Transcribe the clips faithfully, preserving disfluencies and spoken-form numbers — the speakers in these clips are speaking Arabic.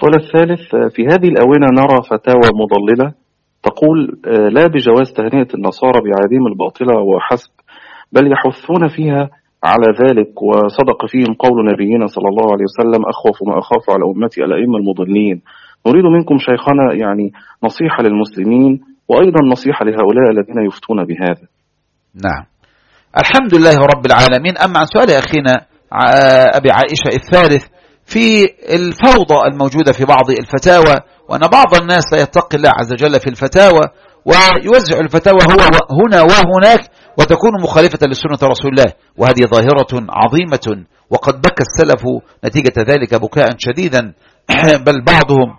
السؤال الثالث: في هذه الآونة نرى فتاوى مضللة تقول لا بجواز تهنئة النصارى بعيدهم الباطلة وحسب، بل يحثون فيها على ذلك، وصدق فيهم قول نبينا صلى الله عليه وسلم: أخوف ما أخاف على أمتي الأئمة المضلين. نريد منكم شيخنا يعني نصيحة للمسلمين، وأيضا نصيحة لهؤلاء الذين يفتون بهذا. نعم، الحمد لله رب العالمين. أما عن سؤال أخينا أبي عائشة الثالث في الفوضى الموجودة في بعض الفتاوى، وأن بعض الناس لا يتقي الله عز وجل في الفتاوى ويوزع الفتاوى هو هنا وهناك وتكون مخالفة لسنة رسول الله، وهذه ظاهرة عظيمة، وقد بكى السلف نتيجة ذلك بكاء شديدا، بل بعضهم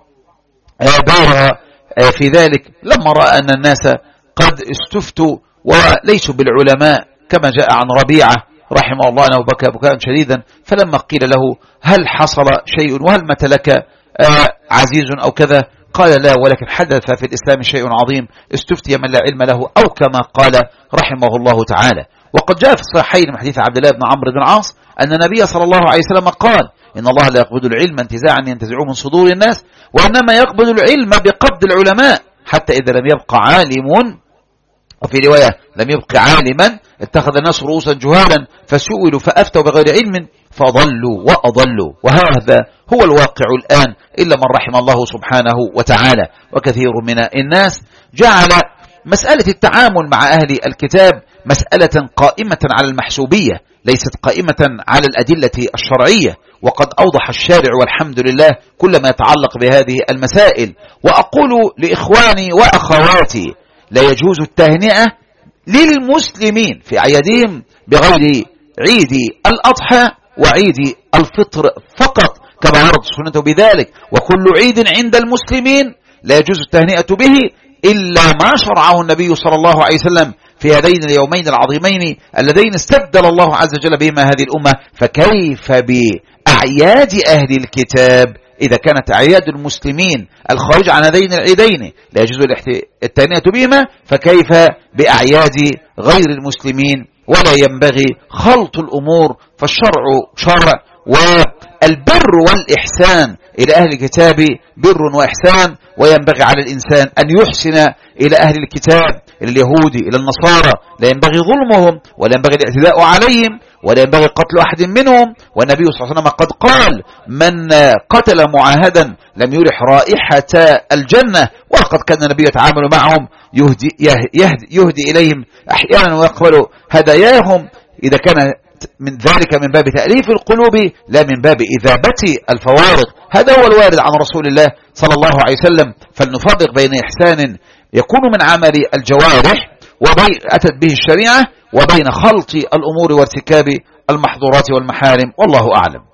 بالغ في ذلك لما رأى أن الناس قد استفتوا وليسوا بالعلماء، كما جاء عن ربيعة رحمه الله أنه بكى بكاء شديدا، فلما قيل له: هل حصل شيء وهل مات لك عزيز أو كذا؟ قال: لا، ولكن حدث في الإسلام شيء عظيم، استفتي من لا علم له، أو كما قال رحمه الله تعالى. وقد جاء في الصحيحين من حديث عبد الله بن عمرو بن العاص أن النبي صلى الله عليه وسلم قال: إن الله لا يقبض العلم انتزاعا ينتزعه من صدور الناس، وإنما يقبض العلم بقبض العلماء، حتى إذا لم يبقى عالم، وفي رواية لم يبقى عالما، اتخذ الناس رؤوسا جهالا فسئلوا فأفتوا بغير علم فضلوا وأضلوا. وهذا هو الواقع الآن، إلا من رحم الله سبحانه وتعالى. وكثير من الناس جعل مسألة التعامل مع أهل الكتاب مسألة قائمة على المحسوبية، ليست قائمة على الأدلة الشرعية، وقد أوضح الشارع والحمد لله كل ما يتعلق بهذه المسائل. وأقول لإخواني وأخواتي: لا يجوز التهنئة للمسلمين في أعيادهم بغير عيد الأضحى وعيد الفطر فقط، كما ورد السنة بذلك. وكل عيد عند المسلمين لا يجوز التهنئة به إلا ما شرعه النبي صلى الله عليه وسلم في هذين اليومين العظيمين اللذين استبدل الله عز وجل بهما هذه الأمة. فكيف بأعياد أهل الكتاب إذا كانت أعياد المسلمين الخارج عن هذين العيدين لا يجوز التهنئة بهما، فكيف بأعياد غير المسلمين؟ ولا ينبغي خلط الأمور، فالشرع شرع، والبر والإحسان إلى أهل الكتاب بر وإحسان، وينبغي على الإنسان أن يحسن إلى أهل الكتاب، إلى اليهود، إلى النصارى، لا ينبغي ظلمهم ولا ينبغي الاعتداء عليهم ولا ينبغي قتل أحد منهم. والنبي صلى الله عليه وسلم قد قال: من قتل معاهدا لم يرح رائحة الجنة. وقد كان النبي يتعامل معهم، يهدي, يهدي, يهدي إليهم أحيانا ويقبل هداياهم، إذا كان من ذلك من باب تأليف القلوب لا من باب إذابة الفوارق. هذا هو الوارد عن رسول الله صلى الله عليه وسلم. فلنفرق بين إحسان يكون من عمل الجوارح وبين أتت به الشريعة، وبين خلط الأمور وارتكاب المحظورات والمحارم، والله أعلم.